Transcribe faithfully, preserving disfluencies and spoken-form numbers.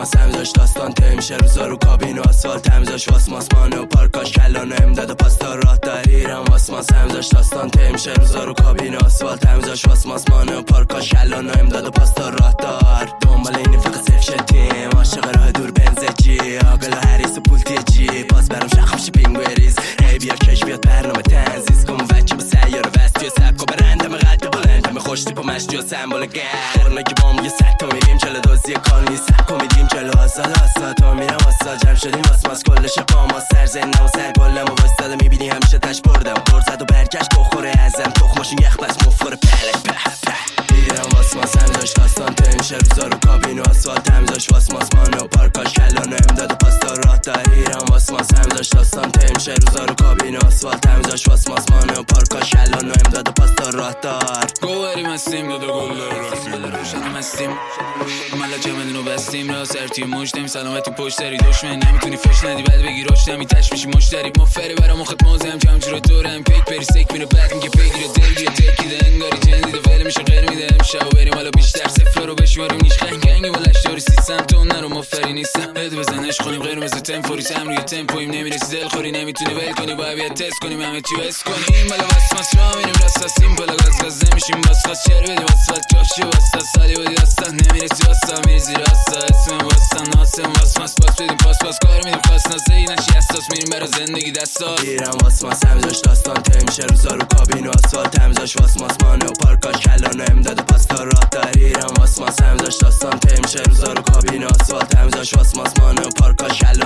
واسماس همزاش داستان تمیشه روزا رو کابین و آسفالت همزاش واسماس مانه و پارکاش کلانو امداد و پاستا راه داریرم واسماس همزاش داستان تمیشه روزا رو کابین و آسفالت همزاش واسماس مانه و پارکاش کلانو امداد و پاستا راه دار دنبال این فقط صرف شتیم عاشق راه دور بنز جی آگل و هریس و پولتی جی باز برام شخ میشه پینگ بریز هی بیار کش بیاد برنامه تنزیز کن بچه با سیاره وستی و سبک و برندم قد بلندم خوش تیپ و مشتی و سمبول گر قرنگی بام یه ست تا میریم جلو دوزی کانونی سبک و میدیم جلو آسال آسال تا میرم آسال جمع شدیم واسماس کلش قام و سر زنم و سر گلم و وستاده میبینی همیشه تش بردم برزد و برگشت بخوره ازم تخماشون یخ بس مفخوره پله په په میرم واسماس همزاش داستان تمیشه روزا رو کابین و آسفالت همزاش واسماس مانه و پارکاش کلانو امداد و پاستا راه داریرم واسماس همزاش داستان تمیشه روزا رو کابین و آسفالت همزاش واسماس مانه و پارکاش کلانو امداد و پاستا راه دار گوهریم هستیم دادا گل رفتیم دل روشنم هستیم ملا چمدون رو بستیم را سرتی مجدیم سلامتی پشت داری دشمن نمیتونی فش ندی بعد بگی رشد نمی تش میشی مشتری مفری برا مخت موزم جمع رو دورم پیک بری سیک میره بعد میگه بگیره دلگیره تکیده انگاری جندیده فعل میشه غیر میده امشب و بریم حالا بیشتر صفر رو بشماریم نیش خنگنگی با لشداری سیستم تو نرو مفری نیستم بد بزنش خونیم غیر مثل تمپوری سم روی تمپویم نمیرسی دل خوری نمیتونی ول کنی باید بیاد تست کنیم همه چی اس کنیم بالا واسماس را میریم راست هستیم بالا گاز گاز نمیشیم واسخاس چر بدیم واسفالت کافشی واستا سالی بودی داستا نمیرسی واستا میریزی راستا اسمم واستا ناسم واسماس پاس بدیم پاس پاس کار میدیم خواست ناسه این نشی اساس میریم برا زندگی دستاس میرم واسماس همزاش داستان تمیشه روزا رو کابین و آسفالت همزاش واسماس مانه و پارکاش کلانو امداد و پاستا راه داریرم واسماس همزاش داستان تمیشه روزا رو کابین و آسفالت همزاش واسماس مانه و پارکاش